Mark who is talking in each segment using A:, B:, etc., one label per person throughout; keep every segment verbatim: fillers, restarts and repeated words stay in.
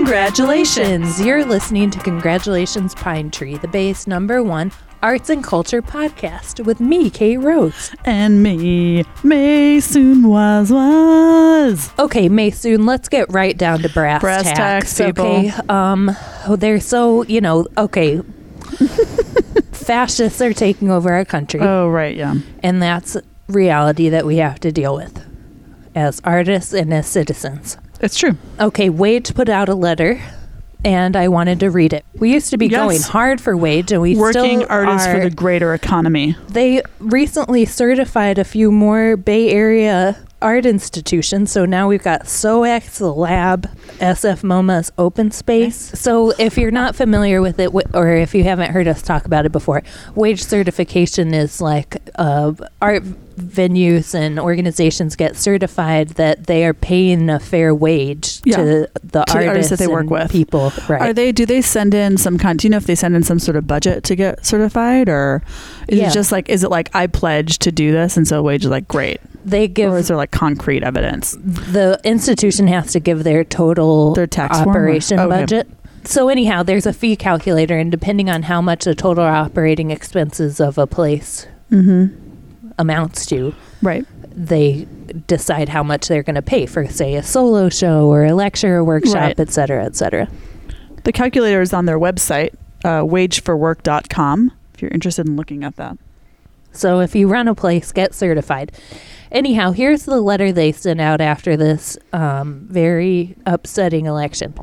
A: Congratulations! You're listening to Congratulations Pine Tree, the Bay's number one arts and culture podcast with me, Kate Rhodes.
B: And me, Maysoon Was Was.
A: Okay, Maysoon, let's get right down to brass,
B: brass
A: tacks.
B: tacks, people.
A: Okay, um, oh, they're so, you know, okay. Fascists are taking over our country.
B: Oh, right, yeah.
A: And that's reality that we have to deal with as artists and as citizens.
B: It's true.
A: Okay, Wage put out a letter, and I wanted to read it. We used to be
B: yes.
A: going hard for Wage, and we
B: Working
A: still
B: artists
A: are.
B: for the greater economy.
A: They recently certified a few more Bay Area art institutions, so now we've got S O A X, the Lab, S F MoMA's Open Space. So if you're not familiar with it, or if you haven't heard us talk about it before, Wage certification is like uh, art venues and organizations get certified that they are paying a fair wage
B: yeah.
A: to the
B: to
A: artists,
B: the artists that they work with.
A: People, right?
B: Are they? Do they send in some kind? Do you know if they send in some sort of budget to get certified, or is
A: yeah.
B: it just like? Is it like I pledge to do this, and so Wage is like great?
A: They give,
B: or is there like concrete evidence?
A: The institution has to give their total
B: their tax
A: operation
B: form? Okay.
A: budget. So anyhow, there's a fee calculator, and depending on how much the total operating expenses of a place
B: mm-hmm.
A: amounts to,
B: right,
A: they decide how much they're going to pay for, say, a solo show or a lecture or workshop,
B: right.
A: et cetera, et cetera.
B: The calculator is on their website, uh, wage for work dot com, if you're interested in looking at that.
A: So if you run a place, get certified. Anyhow, here's the letter they sent out after this um, very upsetting election.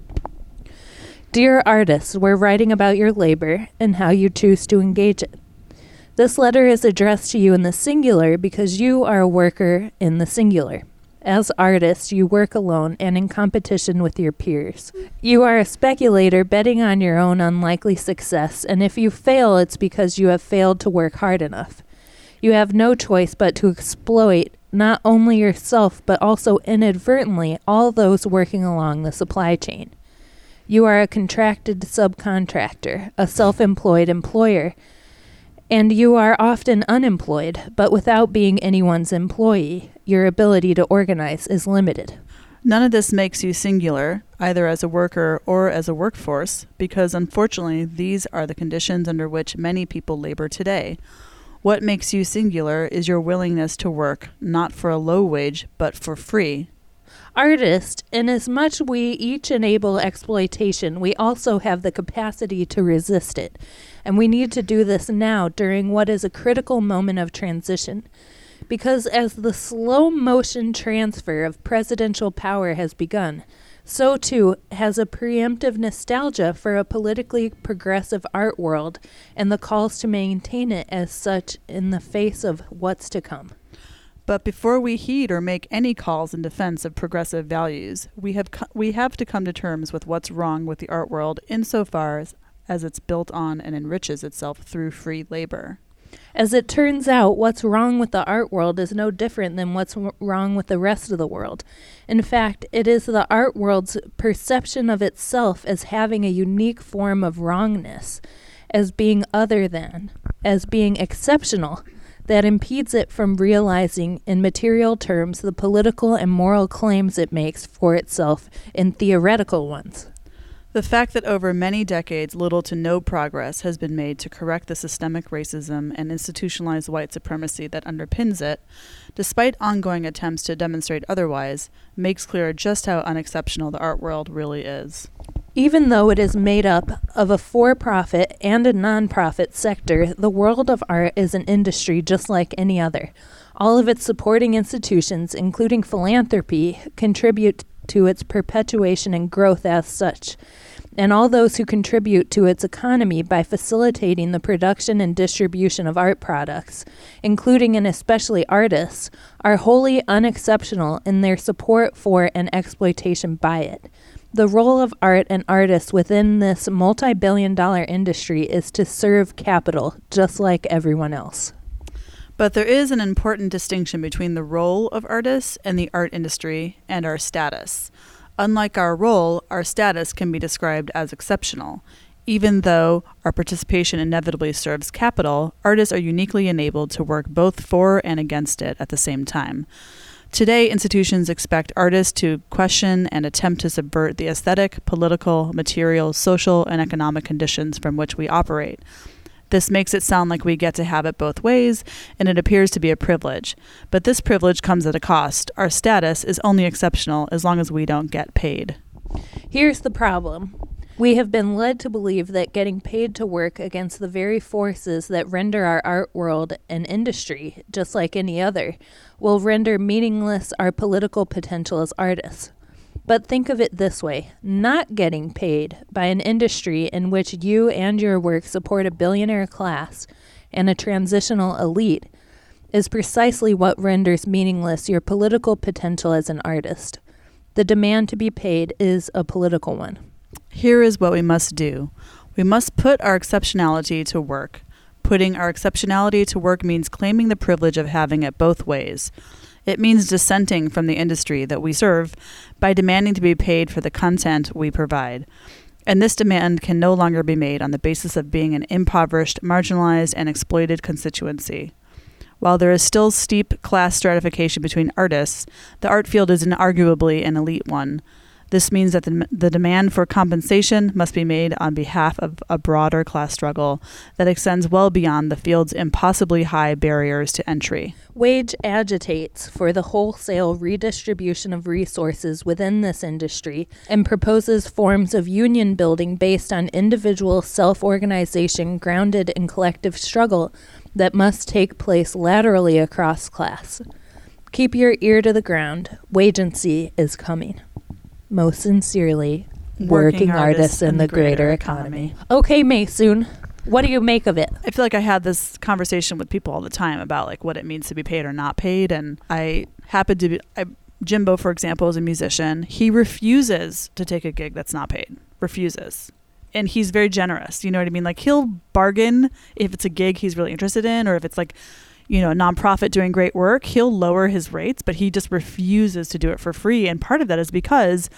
A: Dear artists, we're writing about your labor and how you choose to engage it. This letter is addressed to you in the singular because you are a worker in the singular. As artists, you work alone and in competition with your peers. You are a speculator betting on your own unlikely success, and if you fail, it's because you have failed to work hard enough. You have no choice but to exploit not only yourself, but also inadvertently all those working along the supply chain. You are a contracted subcontractor, a self-employed employer, and you are often unemployed, but without being anyone's employee, your ability to organize is limited.
B: None of this makes you singular, either as a worker or as a workforce, because unfortunately these are the conditions under which many people labor today. What makes you singular is your willingness to work, not for a low wage, but for free.
A: Artists, inasmuch we each enable exploitation, we also have the capacity to resist it. And we need to do this now during what is a critical moment of transition. Because as the slow motion transfer of presidential power has begun, so too has a preemptive nostalgia for a politically progressive art world and the calls to maintain it as such in the face of what's to come.
B: But before we heed or make any calls in defense of progressive values, we have co- we have to come to terms with what's wrong with the art world insofar as, as it's built on and enriches itself through free labor.
A: As it turns out, what's wrong with the art world is no different than what's w- wrong with the rest of the world. In fact, it is the art world's perception of itself as having a unique form of wrongness, as being other than, as being exceptional, that impedes it from realizing in material terms the political and moral claims it makes for itself in theoretical ones.
B: The fact that over many decades little to no progress has been made to correct the systemic racism and institutionalized white supremacy that underpins it, despite ongoing attempts to demonstrate otherwise, makes clear just how unexceptional the art world really is.
A: Even though it is made up of a for-profit and a non-profit sector, the world of art is an industry just like any other. All of its supporting institutions, including philanthropy, contribute to its perpetuation and growth as such, and all those who contribute to its economy by facilitating the production and distribution of art products, including and especially artists, are wholly unexceptional in their support for and exploitation by it. The role of art and artists within this multi-billion dollar industry is to serve capital, just like everyone else.
B: But there is an important distinction between the role of artists and the art industry and our status. Unlike our role, our status can be described as exceptional. Even though our participation inevitably serves capital, artists are uniquely enabled to work both for and against it at the same time. Today, institutions expect artists to question and attempt to subvert the aesthetic, political, material, social, and economic conditions from which we operate. This makes it sound like we get to have it both ways, and it appears to be a privilege. But this privilege comes at a cost. Our status is only exceptional as long as we don't get paid.
A: Here's the problem. We have been led to believe that getting paid to work against the very forces that render our art world an industry, just like any other, will render meaningless our political potential as artists. But think of it this way. Not getting paid by an industry in which you and your work support a billionaire class and a transitional elite is precisely what renders meaningless your political potential as an artist. The demand to be paid is a political one.
B: Here is what we must do. We must put our exceptionality to work. Putting our exceptionality to work means claiming the privilege of having it both ways. It means dissenting from the industry that we serve by demanding to be paid for the content we provide. And this demand can no longer be made on the basis of being an impoverished, marginalized, and exploited constituency. While there is still steep class stratification between artists, the art field is inarguably an elite one. This means that the, the demand for compensation must be made on behalf of a broader class struggle that extends well beyond the field's impossibly high barriers to entry.
A: Wage agitates for the wholesale redistribution of resources within this industry and proposes forms of union building based on individual self-organization grounded in collective struggle that must take place laterally across class. Keep your ear to the ground. Wagency is coming. Most sincerely, working, working artists, artists in, in the greater, greater economy. economy. Okay, Maysoon, what do you make of it?
B: I feel like I had this conversation with people all the time about like what it means to be paid or not paid. And I happen to be, I, Jimbo, for example, is a musician. He refuses to take a gig that's not paid. Refuses. And he's very generous. You know what I mean? Like he'll bargain if it's a gig he's really interested in, or if it's like, you know, a nonprofit doing great work, he'll lower his rates, but he just refuses to do it for free. And part of that is because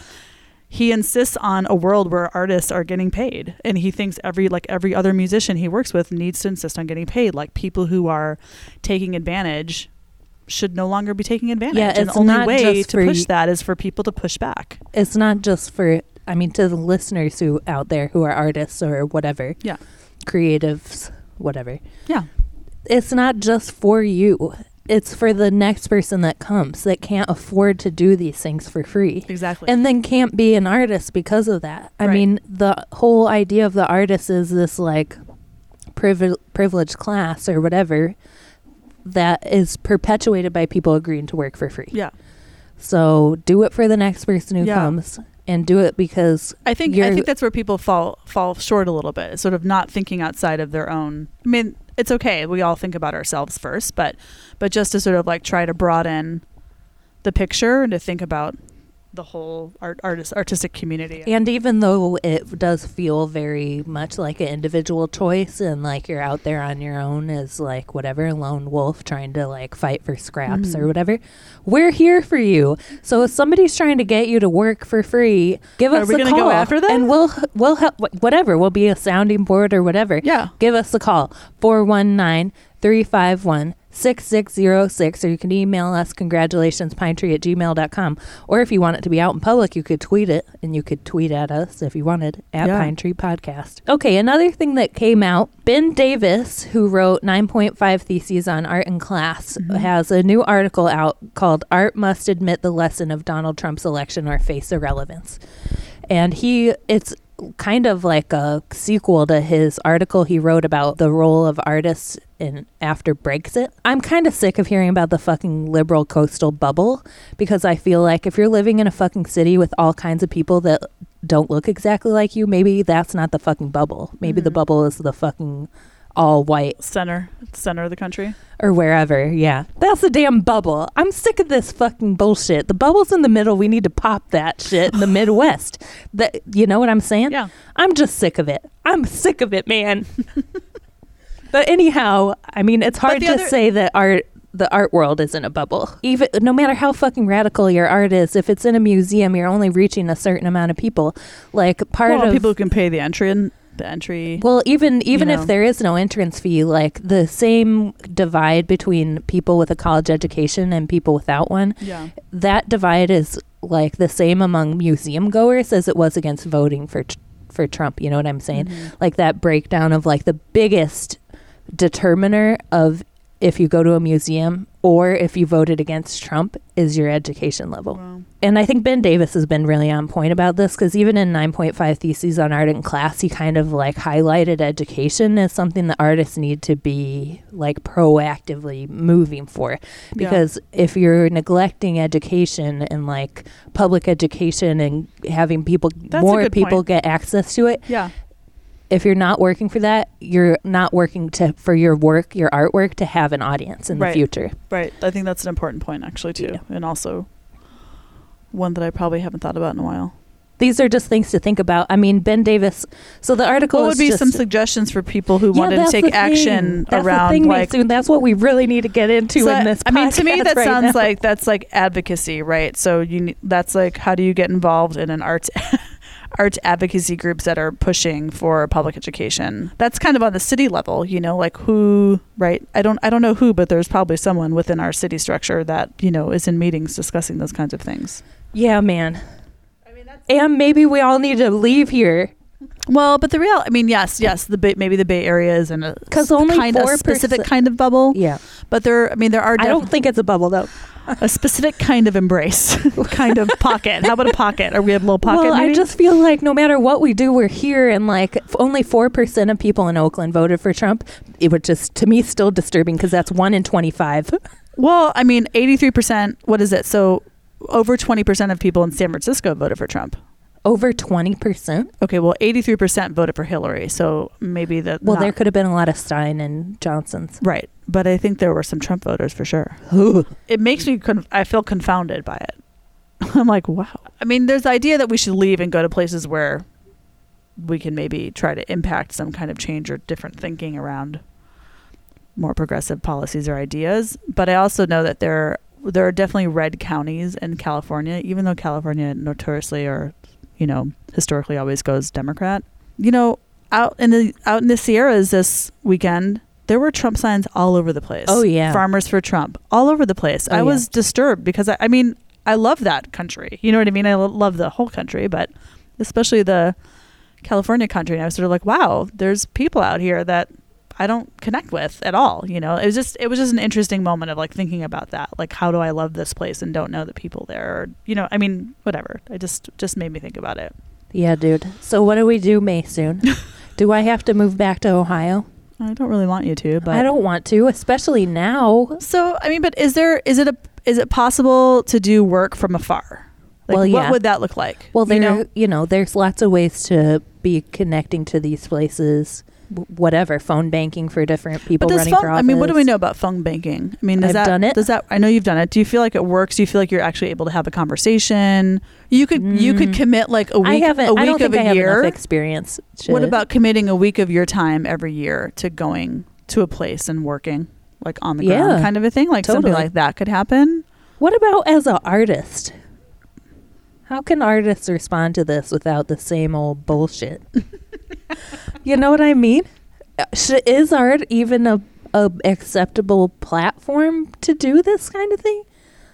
B: he insists on a world where artists are getting paid. And he thinks every, like every other musician he works with needs to insist on getting paid. Like people who are taking advantage should no longer be taking advantage.
A: Yeah,
B: and
A: it's
B: the only
A: not
B: way
A: just
B: to
A: for
B: push
A: y-
B: that is for people to push back.
A: It's not just for, I mean, to the listeners who out there who are artists or whatever.
B: Yeah.
A: Creatives, whatever.
B: Yeah.
A: It's not just for you. It's for the next person that comes that can't afford to do these things for free.
B: Exactly.
A: And then can't be an artist because of that. I
B: right.
A: mean, the whole idea of the artist is this like privi- privileged class or whatever that is perpetuated by people agreeing to work for free.
B: Yeah.
A: So do it for the next person who
B: yeah.
A: comes. And do it because
B: I think I think that's where people fall fall short a little bit. It's sort of not thinking outside of their own. I mean, it's okay. We all think about ourselves first, but but just to sort of like try to broaden the picture and to think about the whole art artist artistic community.
A: And even though it does feel very much like an individual choice and like you're out there on your own as like whatever lone wolf trying to like fight for scraps mm. or whatever, we're here for you. So if somebody's trying to get you to work for free, give
B: Are
A: us
B: we
A: a
B: gonna
A: call
B: go after them?
A: and we'll we'll help whatever. We'll be a sounding board or whatever.
B: Yeah.
A: Give us a call four one nine, three five one, six six zero six, or you can email us congratulations pinetree at gmail dot com. Or if you want it to be out in public, you could tweet it, and you could tweet at us if you wanted at
B: yeah.
A: Pine Tree Podcast. Okay, another thing that came out, Ben Davis, who wrote nine point five Theses on Art in Class, mm-hmm. has a new article out called Art Must Admit the Lesson of Donald Trump's Election or Face Irrelevance. And he, it's kind of like a sequel to his article he wrote about the role of artists in after Brexit. I'm kind of sick of hearing about the fucking liberal coastal bubble because I feel like if you're living in a fucking city with all kinds of people that don't look exactly like you, maybe that's not the fucking bubble. Maybe mm-hmm. the bubble is the fucking all white
B: center center of the country
A: or wherever. Yeah, that's a damn bubble. I'm sick of this fucking bullshit. The bubble's in the middle. We need to pop that shit in the Midwest. That, you know what I'm saying?
B: Yeah.
A: I'm just sick of it. I'm sick of it, man. But anyhow, I mean, it's hard to other- say that art the art world isn't a bubble. Even no matter how fucking radical your art is, if it's in a museum, you're only reaching a certain amount of people. Like part
B: well,
A: of
B: people who can pay the entry and the entry.
A: Well, even even
B: you
A: if
B: know.
A: there is no entrance fee, like the same divide between people with a college education and people without one,
B: Yeah.
A: that divide is like the same among museum goers as it was against voting for tr- for Trump. You know what I'm saying?
B: Mhm.
A: Like that breakdown of like the biggest determiner of if you go to a museum or if you voted against Trump is your education level.
B: Wow.
A: And I think Ben Davis has been really on point about this, because even in nine point five Theses on Art and Class, he kind of like highlighted education as something that artists need to be like proactively moving for. Because if you're neglecting education and like public education and having people,
B: That's a
A: more
B: good
A: people
B: point.
A: get access to it,
B: Yeah.
A: if you're not working for that, you're not working to for your work, your artwork, to have an audience in
B: Right.
A: the future.
B: Right. I think that's an important point, actually, too.
A: Yeah.
B: And also one that I probably haven't thought about in a while.
A: These are just things to think about. I mean, Ben Davis. So the article
B: What would
A: is
B: be
A: just,
B: some suggestions for people who
A: Yeah,
B: wanted to
A: that's
B: take
A: the thing.
B: action
A: That's the
B: around
A: thing,
B: like
A: Masoon. That's what we really need to get into
B: So,
A: in this.
B: I mean, to me,
A: podcast
B: that
A: right
B: sounds
A: now.
B: like that's like advocacy, right? So you ne- that's like how do you get involved in an arts arts advocacy groups that are pushing for public education? That's kind of on the city level, you know, like who, right? I don't I don't know who, but there's probably someone within our city structure that, you know, is in meetings discussing those kinds of things.
A: Yeah, man.
B: I mean, that's
A: And maybe we all need to leave here.
B: well, but the real, I mean, yes, yes, the Bay, maybe the Bay Area is in a
A: 'Cause only
B: kind of
A: four
B: specific
A: percent
B: kind of bubble,
A: Yeah.
B: but there, I mean, there are
A: I
B: def-
A: don't think it's a bubble, though.
B: a specific kind of embrace, kind of pocket. How about a pocket? Are we a little pocket?
A: Well, I
B: maybe?
A: just feel like no matter what we do, we're here, and like f- only four percent of people in Oakland voted for Trump. It would just, to me, still disturbing, because that's one in twenty-five.
B: Well, I mean, eighty-three percent, what is it? So over twenty percent of people in San Francisco voted for Trump.
A: Over twenty percent?
B: Okay, well, eighty-three percent voted for Hillary. So maybe that.
A: Well,
B: not-
A: there could have been a lot of Stein and Johnsons.
B: Right. But I think there were some Trump voters for sure. It makes me, conf- I feel confounded by it. I'm like, wow. I mean, there's the idea that we should leave and go to places where we can maybe try to impact some kind of change or different thinking around more progressive policies or ideas. But I also know that there, there are definitely red counties in California, even though California notoriously or, you know, historically always goes Democrat. You know, out in the out in the Sierras this weekend, there were Trump signs all over the place.
A: Oh, yeah.
B: Farmers for Trump, all over the place.
A: Oh,
B: I
A: yeah.
B: was disturbed because, I, I mean, I love that country. You know what I mean? I lo- love the whole country, but especially the California country. And I was sort of like, wow, there's people out here that I don't connect with at all. You know, it was just, it was just an interesting moment of like thinking about that. Like, how do I love this place and don't know the people there? Or, you know, I mean, whatever. I just, just made me think about it.
A: Yeah, dude. So what do we do, May, soon? Do I have to move back to Ohio?
B: I don't really want you to, but
A: I don't want to, especially now.
B: So, I mean, but is there, is it a, is it possible to do work from afar? Like,
A: Well,
B: what
A: yeah.
B: would that look like?
A: Well, there,
B: you
A: you
B: know?
A: know? you know, there's lots of ways to be connecting to these places. W- whatever, phone banking for different people
B: But does
A: running
B: phone,
A: for office.
B: I mean, what do we know about phone banking? I mean, does
A: I've
B: that,
A: done it.
B: Does that? I know you've done it. Do you feel like it works? Do you feel like you're actually able to have a conversation? You could, you could
A: Mm.
B: commit like a week,
A: I haven't.
B: a week
A: I don't
B: of
A: think I
B: a
A: have
B: year.
A: enough experience.
B: What
A: to-
B: about committing a week of your time every year to going to a place and working, like on the ground,
A: Yeah,
B: kind of a thing? Like something
A: totally.
B: like that could happen.
A: What about as an artist? How can artists respond to this without the same old bullshit? You know what I mean? Uh, sh- Is art even a, a acceptable platform to do this kind of thing?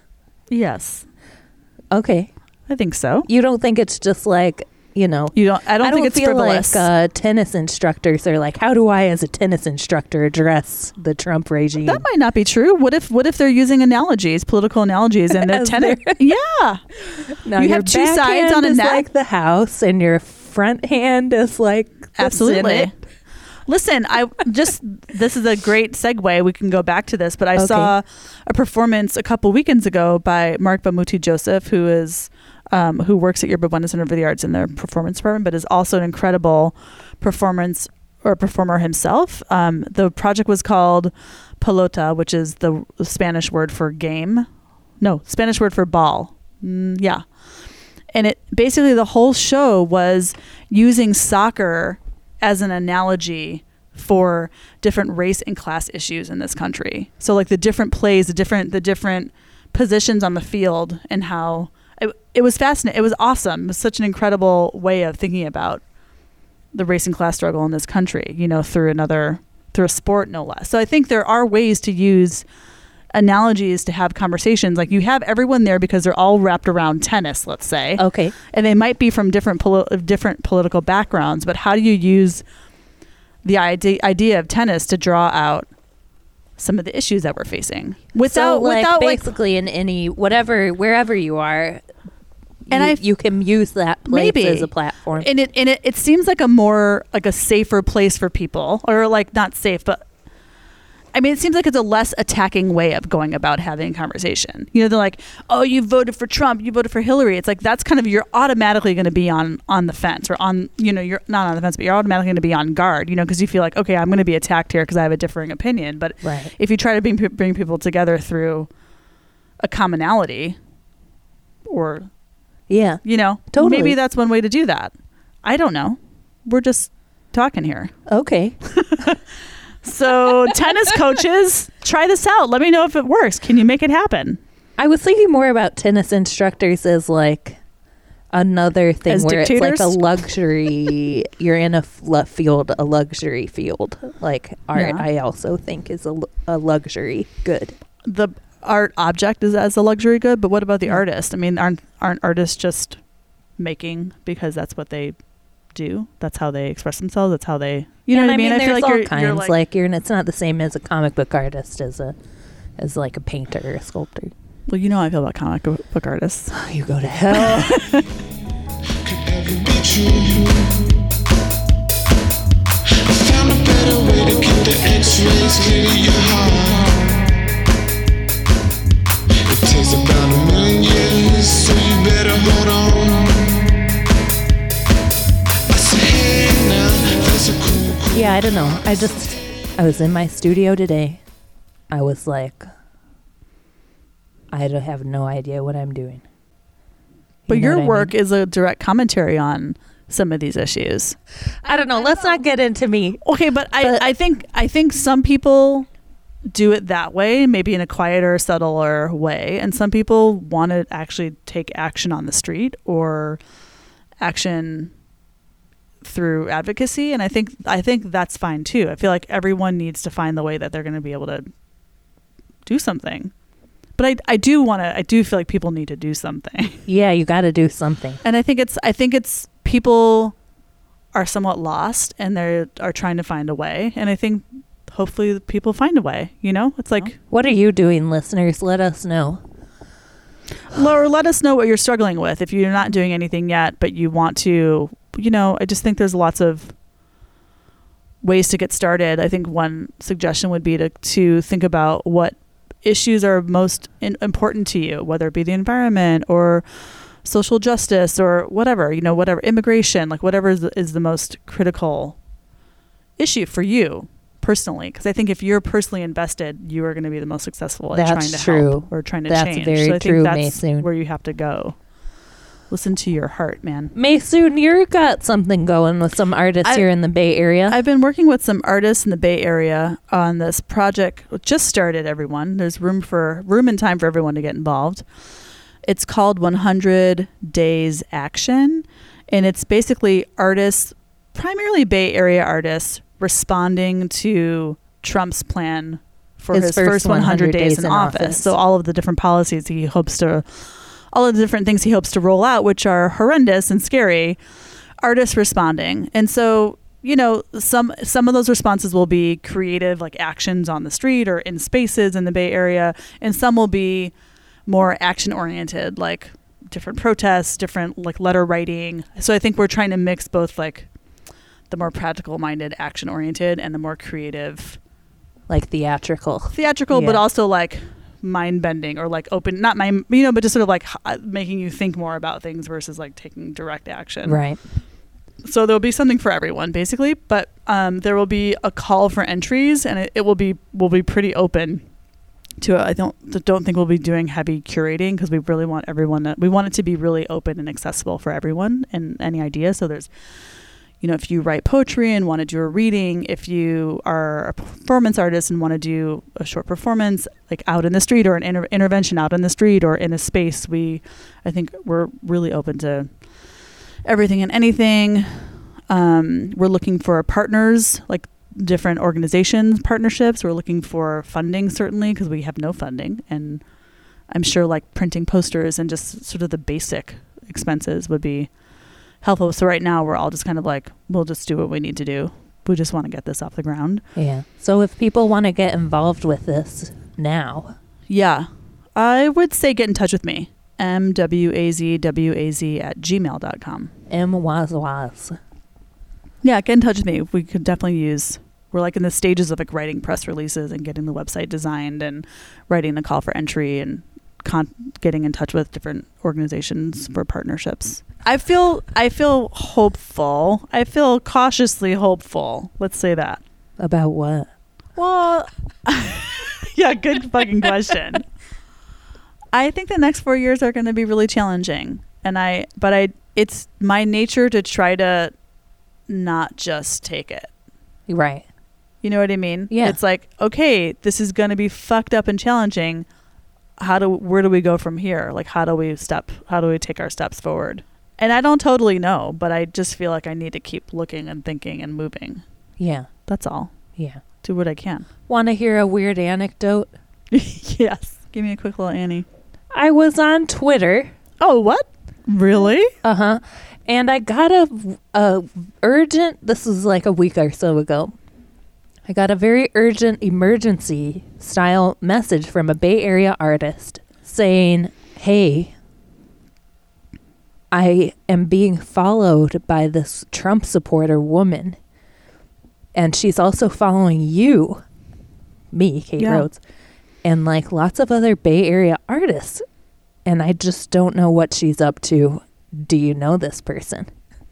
B: Yes,
A: Okay.
B: I think so.
A: You don't think it's just like, you know,
B: You don't. I don't, think it's
A: feel
B: frivolous.
A: like uh, tennis instructors are like, how do I, as a tennis instructor, address the Trump regime?
B: That might not be true. What if what if they're using analogies, political analogies, and they're
A: As
B: tennis?
A: their-
B: Yeah,
A: Now
B: you
A: your
B: have two sides
A: backhand
B: on a
A: is
B: net.
A: like the House, and your front hand is like the
B: absolutely.
A: Senate.
B: Listen, I just this is a great segue. We can go back to this, but I
A: Okay.
B: saw a performance a couple weekends ago by Mark Bamuti Joseph, who is um, who works at Yerba Buena Center for the Arts in the performance department, but is also an incredible performance or performer himself. Um, the project was called Pelota, which is the Spanish word for game. No, Spanish word for ball. Mm, yeah. And it basically the whole show was using soccer as an analogy for different race and class issues in this country. So like the different plays, the different the different positions on the field, and how it, it was fascinating. It was awesome. It was such an incredible way of thinking about the racing class struggle in this country, you know, through another, through a sport, no less. So I think there are ways to use analogies to have conversations. Like you have everyone there because they're all wrapped around tennis, let's say.
A: Okay.
B: And they might be from different poli- different political backgrounds, but how do you use the idea, idea of tennis to draw out some of the issues that we're facing without,
A: so, like,
B: without
A: basically like, in any, whatever, wherever you are,
B: and
A: you,
B: I
A: you can use that place
B: maybe
A: as a platform.
B: And it and it, it seems like a more like a safer place for people, or like not safe, but I mean, it seems like it's a less attacking way of going about having a conversation. You know, they're like, oh, you voted for Trump, you voted for Hillary. It's like, that's kind of, you're automatically going to be on, on the fence or on, you know, you're not on the fence, but you're automatically going to be on guard, you know, because you feel like, okay, I'm going to be attacked here because I have a differing opinion. But
A: right.
B: if you try to bring, bring people together through a commonality or,
A: yeah,
B: you know,
A: totally.
B: Maybe that's one way to do that. I don't know. We're just talking here.
A: Okay.
B: So tennis coaches, try this out. Let me know if it works. Can you make it happen?
A: I was thinking more about tennis instructors as like another thing
B: as
A: where
B: dictators?
A: it's like a luxury. You're in a f- field, a luxury field. Like art,
B: Yeah.
A: I also think is a, a luxury good.
B: The art object is as a luxury good, but what about the artist? I mean, aren't aren't artists just making because that's what they do? That's how they express themselves. That's how they, you know
A: and
B: what I mean?
A: I mean,
B: I
A: there's
B: feel like
A: all
B: you're,
A: kinds.
B: you're like,
A: like you're, and it's not the same as a comic book artist as a, as like a painter or a sculptor.
B: well, you know how I feel about comic book artists.
A: You go to hell.
C: Found a better way to keep the X-rays clear to your heart. It takes about a million years, so you better hold on. I say, hey now, that's a cool, cool.
A: Yeah, I don't know. I just, I was in my studio today. I was like, I don't have no idea what I'm doing.
B: But
A: You know
B: your
A: what I
B: work
A: mean?
B: is a direct commentary on some of these issues.
A: I don't know. Let's not get into me.
B: Okay, but,
A: But-
B: I, I think I think some people do it that way, maybe in a quieter, subtler way, and some people want to actually take action on the street or action through advocacy, and I think I think that's fine too. I feel like everyone needs to find the way that they're going to be able to do something. But I I do want to I do feel like people need to do something.
A: Yeah, you got to do something.
B: And I think it's I think it's people are somewhat lost and they are trying to find a way, and I think hopefully people find a way, you know? It's like,
A: What are you doing, listeners? Let us know.
B: or let us know what you're struggling with if you're not doing anything yet, but you want to, you know, I just think there's lots of ways to get started. I think one suggestion would be to, to think about what issues are most in, important to you, whether it be the environment or social justice or whatever, you know, whatever, immigration, like whatever is, is the most critical issue for you personally. Because I think if you're personally invested, you are going to be the most successful at
A: That's
B: trying to
A: true.
B: help or trying to
A: That's
B: change.
A: very
B: so I
A: true,
B: think that's
A: Maysoon.
B: where you have to go. Listen to your heart, man.
A: Maysoon, you got something going with some artists
B: I-
A: here in the Bay Area.
B: I've been working with some artists in the Bay Area on this project. It just started, everyone. There's room for room and time for everyone to get involved. It's called one hundred Days Action, and it's basically artists, primarily Bay Area artists, responding to Trump's plan for his,
A: His
B: first,
A: first
B: one hundred
A: 100
B: days,
A: days
B: in
A: in
B: office.
A: office.
B: So all of the different policies he hopes to, all of the different things he hopes to roll out, which are horrendous and scary, artists responding. And so, you know, some some of those responses will be creative, like actions on the street or in spaces in the Bay Area, and some will be more action oriented, like different protests, different like letter writing. So I think we're trying to mix both like the more practical minded action oriented and the more creative
A: like theatrical.
B: theatrical,
A: Yeah.
B: but also like mind bending or like open, not mind, you know, but just sort of like h- making you think more about things versus like taking direct action.
A: Right.
B: So there'll be something for everyone basically, but um, there will be a call for entries, and it, it will be will be pretty open to. I don't don't think we'll be doing heavy curating because we really want everyone. To, we want it to be really open and accessible for everyone and any idea. So there's, you know, if you write poetry and want to do a reading, if you are a performance artist and want to do a short performance like out in the street or an inter- intervention out in the street or in a space, we, I think we're really open to everything and anything. Um, we're looking for partners, like different organizations, partnerships. We're looking for funding, certainly, because we have no funding. And I'm sure like printing posters and just sort of the basic expenses would be helpful. So right now we're all just kind of like, we'll just do what we need to do. We just want to get this off the ground.
A: Yeah. So if people want to get involved with this now.
B: Yeah. I would say get in touch with me. M W A Z W A Z at gmail dot com.
A: M Waz Waz.
B: Yeah, get in touch with me. We could definitely use, we're like in the stages of like writing press releases and getting the website designed and writing the call for entry and con- getting in touch with different organizations for partnerships. I feel, I feel hopeful. I feel cautiously hopeful. Let's say that.
A: About what?
B: Well, yeah, good fucking question. I think the next four years are going to be really challenging. And I, but I, it's my nature to try to not just take it.
A: Right.
B: You know what I mean?
A: Yeah.
B: It's like, okay, this is going to be fucked up and challenging. How do, where do we go from here? Like, how do we step, how do we take our steps forward? And I don't totally know, but I just feel like I need to keep looking and thinking and moving.
A: Yeah.
B: That's all.
A: Yeah.
B: Do what I can.
A: Want to hear a weird anecdote?
B: Yes. Give me a quick little Annie.
A: I was on Twitter.
B: Oh, what? Really?
A: Uh-huh. And I got a, a urgent, this was like a week or so ago. I got a very urgent emergency style message from a Bay Area artist saying, hey, I am being followed by this Trump supporter woman. And she's also following you, me, Kate
B: Yeah.
A: Rhodes, and like lots of other Bay Area artists. And I just don't know what she's up to. Do you know this person?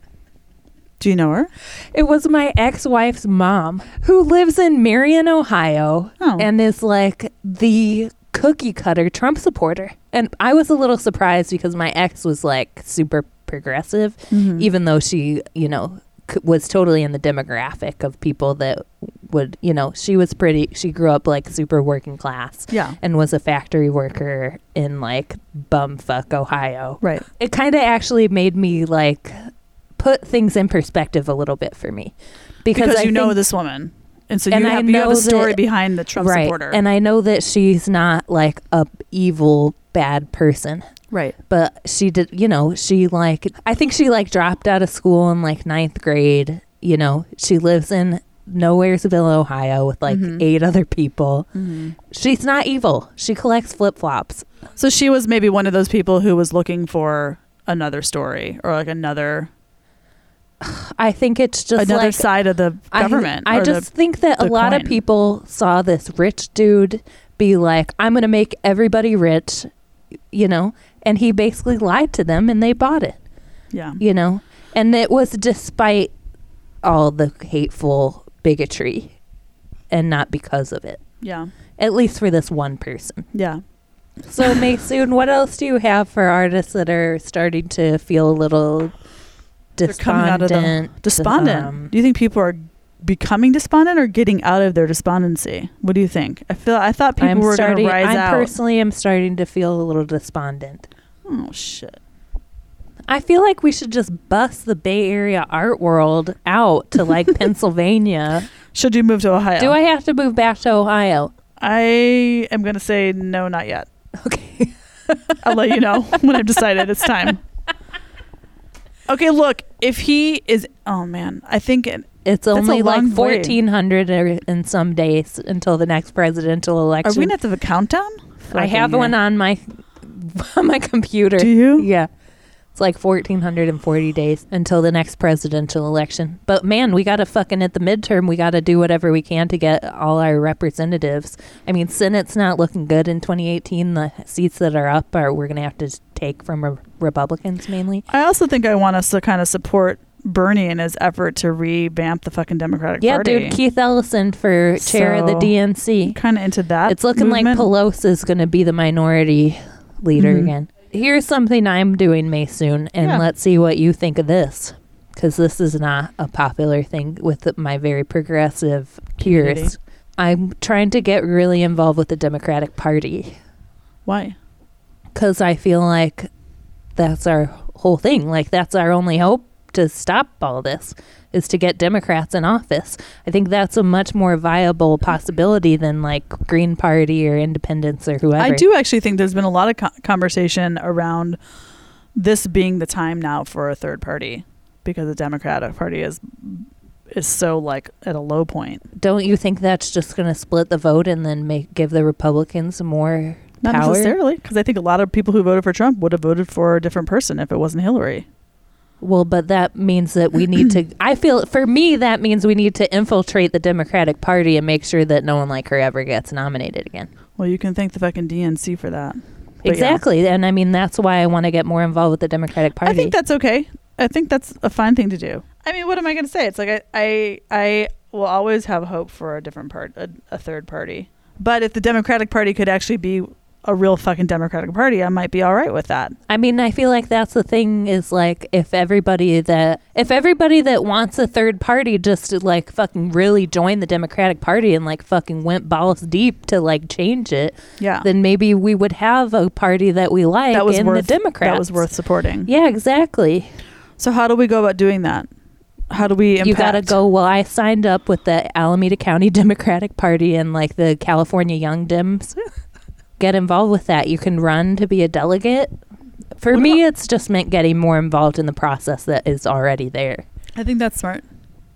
B: Do you know her?
A: It was my ex-wife's mom who lives in Marion, Ohio,
B: Oh.
A: and is like the cookie cutter Trump supporter. And I was a little surprised because my ex was like super progressive,
B: Mhm.
A: even though she, you know, c- was totally in the demographic of people that would, you know, she was pretty, she grew up like super working class
B: Yeah.
A: and was a factory worker in like bumfuck Ohio.
B: Right.
A: It kind of actually made me like put things in perspective a little bit for me because,
B: Because
A: I
B: you know
A: think-
B: this woman. And so you
A: And I
B: have, you have
A: know
B: a story
A: that-
B: behind the Trump
A: right.
B: supporter.
A: And I know that she's not like a evil bad person,
B: right.
A: but she did, you know, she like, I think she like dropped out of school in like ninth grade. You know, she lives in Nowheresville, Ohio with like
B: Mhm.
A: eight other people.
B: Mm-hmm.
A: She's not evil. She collects flip flops.
B: So she was maybe one of those people who was looking for another story or like another
A: I think it's just
B: another
A: like,
B: side of the government.
A: I, I
B: or
A: just
B: the,
A: think that a
B: the
A: lot of
B: coin.
A: people saw this rich dude be like, I'm going to make everybody rich, you know, and he basically lied to them and they bought it,
B: yeah.
A: you know, and it was despite all the hateful bigotry and not because of it,
B: Yeah.
A: at least for this one person.
B: Yeah.
A: So Maysoon, what else do you have for artists that are starting to feel a little
B: They're coming out of the
A: despondent?
B: despondent.
A: um,
B: Do you think people are becoming despondent or getting out of their despondency? What do you think? I feel I thought people
A: I'm
B: were going to
A: starting,
B: rise
A: I
B: out.
A: personally am starting to feel a little despondent.
B: Oh shit.
A: I feel like we should just bust the Bay Area art world out to like Pennsylvania.
B: Should you move to Ohio?
A: Do I have to move back to Ohio?
B: I am going to say no, not yet.
A: Okay.
B: I'll let you know when I've decided it's time. Okay, look, if he is, oh man, I think it,
A: It's
B: That's a
A: only like
B: long way.
A: fourteen hundred or in some days until the next presidential
B: are
A: election.
B: we going to have a countdown?
A: I have
B: Fucking
A: one
B: A.
A: on my on my computer.
B: Do you?
A: Yeah. It's like fourteen forty days until the next presidential election. But man, we got to fucking at the midterm, we got to do whatever we can to get all our representatives. I mean, Senate's not looking good in twenty eighteen. The seats that are up are we're going to have to take from re- Republicans mainly.
B: I also think I want us to kind of support Bernie in his effort to revamp the fucking Democratic
A: Yeah,
B: Party.
A: dude, Keith Ellison for chair of the
B: So,
A: D N C.
B: kind of into that.
A: It's looking
B: movement.
A: like Pelosi is going to be the minority leader
B: Mhm.
A: again. Here's something I'm doing, Maysoon, and
B: Yeah.
A: let's see what you think of this. Because this is not a popular thing with my very progressive
B: Community.
A: peers. I'm trying to get really involved with the Democratic Party
B: Why?
A: because I feel like that's our whole thing. Like, that's our only hope to stop all this is to get Democrats in office. I think that's a much more viable possibility than like Green Party or Independents or whoever.
B: I do actually think there's been a lot of co- conversation around this being the time now for a third party, because the Democratic Party is is so like at a low point.
A: Don't you think that's just going to split the vote and then make give the Republicans more
B: Not
A: power?
B: necessarily, because I think a lot of people who voted for Trump would have voted for a different person if it wasn't Hillary.
A: Well, but that means that we need to, I feel, for me, that means we need to infiltrate the Democratic Party and make sure that no one like her ever gets nominated again.
B: Well, you can thank the fucking D N C for that. But
A: Exactly. Yeah. And I mean, that's why I want to get more involved with the Democratic Party.
B: I think that's okay. I think that's a fine thing to do. I mean, what am I going to say? It's like I, I, I will always have hope for a different part, a, a third party. But if the Democratic Party could actually be a real fucking Democratic Party, I might be all right with that.
A: I mean, I feel like that's the thing is like if everybody that if everybody that wants a third party just like fucking really joined the Democratic Party and like fucking went balls deep to like change it,
B: Yeah.
A: then maybe we would have a party that we like
B: that was
A: in
B: worth
A: the Democrats.
B: That was worth supporting.
A: Yeah, exactly.
B: So how do we go about doing that? How do we impact?
A: You got to go, well, I signed up with the Alameda County Democratic Party and like the California Young Dems. Get involved with that. You can run to be a delegate. For
B: What
A: me,
B: about-
A: it's just meant getting more involved in the process that is already there.
B: I think that's smart.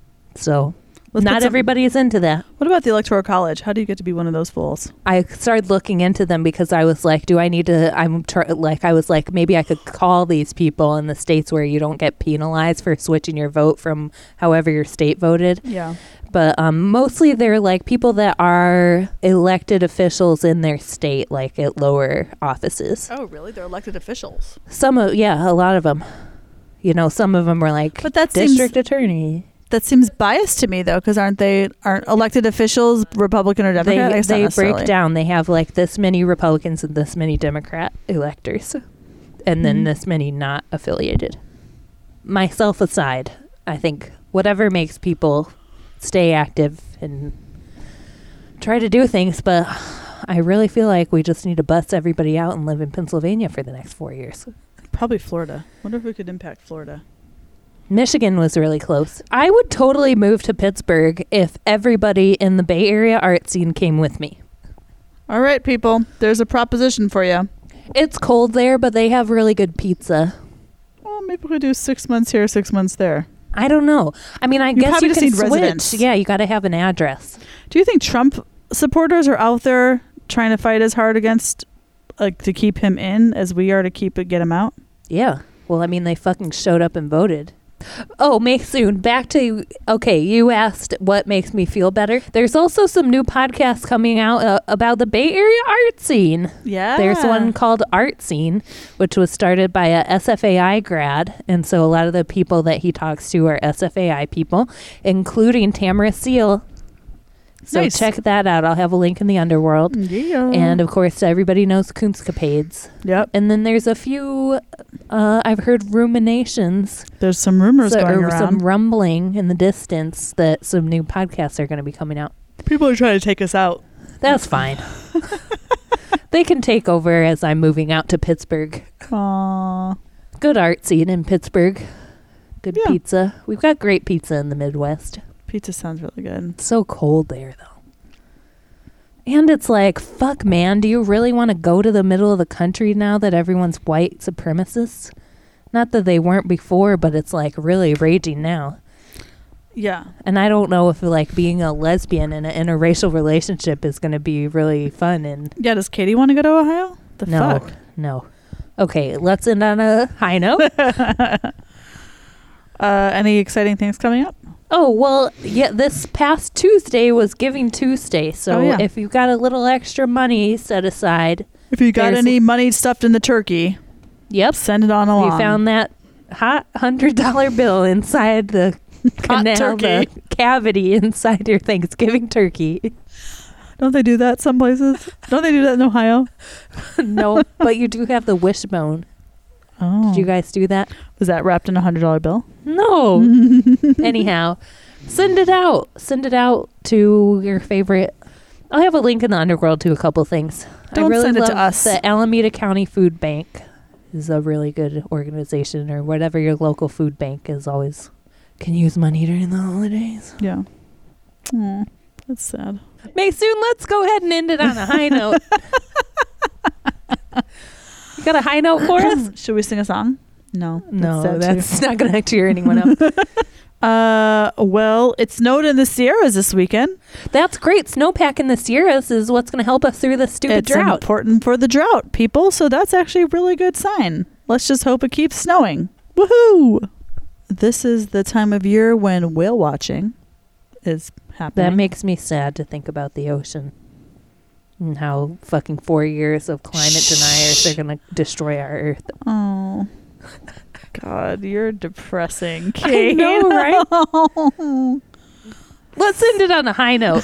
A: So
B: Let's put
A: not
B: some-
A: everybody is into that.
B: What about the Electoral College? How do you get to be one of those fools?
A: I started looking into them because I was like, do I need to, I'm tr- like, I was like, maybe I could call these people in the states where you don't get penalized for switching your vote from however your state voted.
B: Yeah.
A: But um, mostly they're like people that are elected officials in their state, like at lower offices.
B: Oh, really? They're elected officials.
A: Some of, yeah, a lot of them. You know, some of them were like
B: But that
A: district
B: seems
A: attorney.
B: that seems biased to me though, because aren't they aren't elected officials Republican or Democrat? I
A: They,
B: guess not
A: they
B: necessarily.
A: break down. They have like this many Republicans and this many Democrat electors, and then
B: Mhm.
A: this many not affiliated. Myself aside, I think whatever makes people stay active and try to do things, but I really feel like we just need to bust everybody out and live in Pennsylvania for the next four years.
B: Probably Florida. Wonder if we could impact Florida.
A: Michigan was really close. I would totally move to Pittsburgh if everybody in the Bay Area art scene came with me.
B: All right, people. There's a proposition for you.
A: It's cold there, but they have really good pizza.
B: Well, maybe we could do six months here, six months there.
A: I don't know. I mean, I
B: You
A: guess
B: probably
A: you
B: just
A: can
B: need
A: switch.
B: residence.
A: Yeah, you got to have an address.
B: Do you think Trump supporters are out there trying to fight as hard against, like, to keep him in as we are to keep it, get him out?
A: Yeah. Well, I mean, they fucking showed up and voted. Oh, Maysoon, back to, okay, you asked what makes me feel better. There's also some new podcasts coming out uh, about the Bay Area art scene.
B: Yeah.
A: There's one called Art Scene, which was started by a S F A I grad. And so a lot of the people that he talks to are S F A I people, including Tamara Seal. So
B: Nice.
A: check that out. I'll have a link in the underworld.
B: Yeah.
A: And of course, everybody knows Coonscapades.
B: Yep.
A: And then there's a few, uh, I've heard ruminations,
B: There's some rumors
A: so-
B: going
A: or
B: around.
A: some rumbling in the distance that some new podcasts are going to be coming out.
B: People are trying to take us out.
A: That's fine. They can take over as I'm moving out to Pittsburgh.
B: Aww.
A: Good art scene in Pittsburgh. Good
B: Yeah.
A: pizza. We've got great pizza in the Midwest.
B: Pizza sounds really good.
A: It's so cold there, though. And it's like, fuck, man, do you really want to go to the middle of the country now that everyone's white supremacists? Not that they weren't before, but it's like really raging now.
B: Yeah.
A: And I don't know if like being a lesbian in an interracial relationship is going to be really fun. And
B: Yeah, does Katie want to go to Ohio? The
A: no,
B: fuck?
A: no. Okay, let's end on a high note.
B: uh, any exciting things coming up?
A: Oh, well, yeah, this past Tuesday was Giving Tuesday. So
B: Oh, yeah.
A: if you've got a little extra money set aside,
B: If you got
A: There's-
B: any money stuffed in the turkey,
A: yep,
B: send it on along.
A: we found that hot one hundred dollar bill inside the
B: Hot
A: canal, the
B: turkey.
A: cavity inside your Thanksgiving turkey.
B: Don't they do that some places? Don't they do that in Ohio?
A: No, but you do have the wishbone.
B: Oh.
A: Did you guys do that?
B: Was that wrapped in a hundred dollar bill?
A: No. Anyhow, send it out. Send it out to your favorite. I'll have a link in the underworld to a couple things.
B: Don't
A: I really
B: send it to
A: love
B: us.
A: the Alameda County Food Bank. is a really good organization, or whatever your local food bank is always can use money during the holidays.
B: Yeah. Mm, that's sad.
A: Maysoon, let's go ahead and end it on a high note. You got a high note for us?
B: Should we sing a song? No.
A: No,
B: sad
A: that's not going to cheer anyone up.
B: Uh, well, it's snowed in the Sierras this weekend.
A: That's great. Snowpack in the Sierras is what's going to help us through this stupid
B: It's
A: drought.
B: important for the drought, people. So that's actually a really good sign. Let's just hope it keeps snowing. Woohoo! This is the time of year when whale watching is happening.
A: That makes me sad to think about the ocean and how fucking four years of climate deniers are going to destroy our Earth.
B: Oh, God, you're depressing, Kate.
A: I know, right? Let's end it on a high note.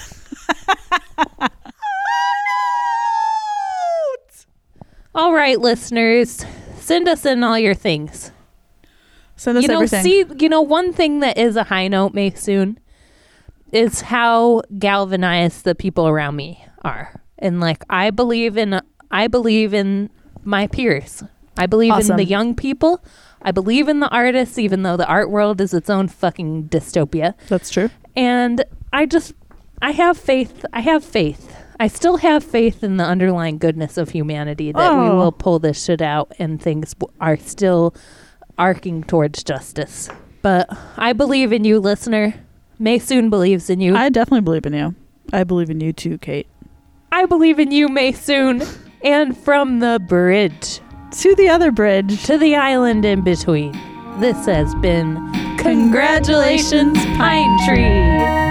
A: All right, listeners, send us in all your things.
B: Send us
A: you know,
B: everything.
A: see, you know, one thing that is a high note, Maysoon, is how galvanized the people around me are. And like, I believe in, I believe in my peers. I believe
B: Awesome.
A: in the young people. I believe in the artists, even though the art world is its own fucking dystopia.
B: That's true.
A: And I just, I have faith. I have faith. I still have faith in the underlying goodness of humanity that we
B: Oh.
A: will pull this shit out and things w- are still arcing towards justice. But I believe in you, listener. Maysoon believes in you. I,
B: I definitely believe in you. I believe in you too, Kate.
A: I believe in you, Maysoon. And from the bridge
B: To the other bridge.
A: to the island in between, this has been Congratulations, Pine Tree.